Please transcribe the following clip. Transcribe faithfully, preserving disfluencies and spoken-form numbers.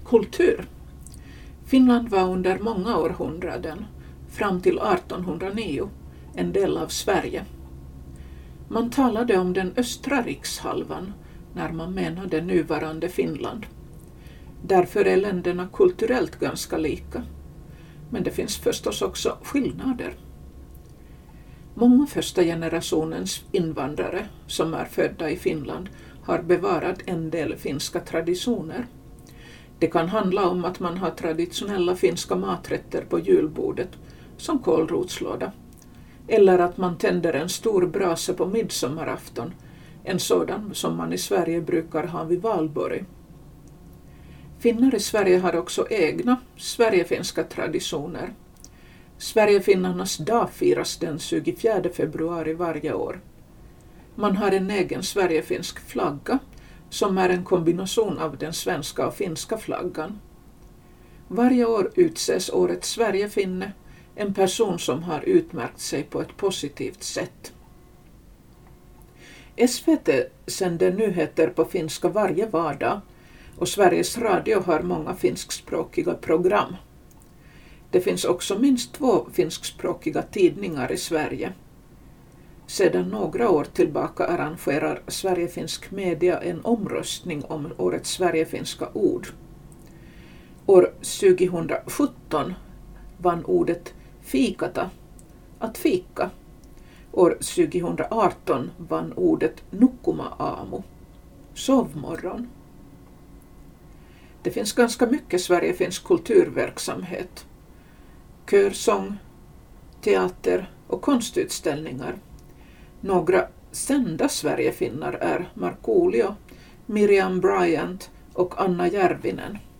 Kultur. Finland var under många århundraden, fram till artonhundranio, en del av Sverige. Man talade om den östra rikshalvan när man menade nuvarande Finland. Därför är länderna kulturellt ganska lika. Men det finns förstås också skillnader. Många första generationens invandrare som är födda i Finland har bevarat en del finska traditioner. Det kan handla om att man har traditionella finska maträtter på julbordet, som kålrotslåda. Eller att man tänder en stor brasa på midsommarafton, en sådan som man i Sverige brukar ha vid valborg. Finnar i Sverige har också egna sverigefinska traditioner. Sverigefinnarnas dag firas den tjugofjärde februari varje år. Man har en egen sverigefinsk flagga som är en kombination av den svenska och finska flaggan. Varje år utses årets Sverigefinne, en person som har utmärkt sig på ett positivt sätt. S V T sänder nyheter på finska varje vardag och Sveriges Radio har många finskspråkiga program. Det finns också minst två finskspråkiga tidningar i Sverige. Sedan några år tillbaka arrangerar Sverigefinsk media en omröstning om årets sverigefinska ord. År tjugohundrasjutton vann ordet fikata, att fika. År tjugohundraarton vann ordet nukkuma-aamu, sovmorgon. Det finns ganska mycket sverigefinsk kulturverksamhet. Körsång, teater och konstutställningar. Några sända Sverigefinnar är Markoolio, Miriam Bryant och Anna Järvinen.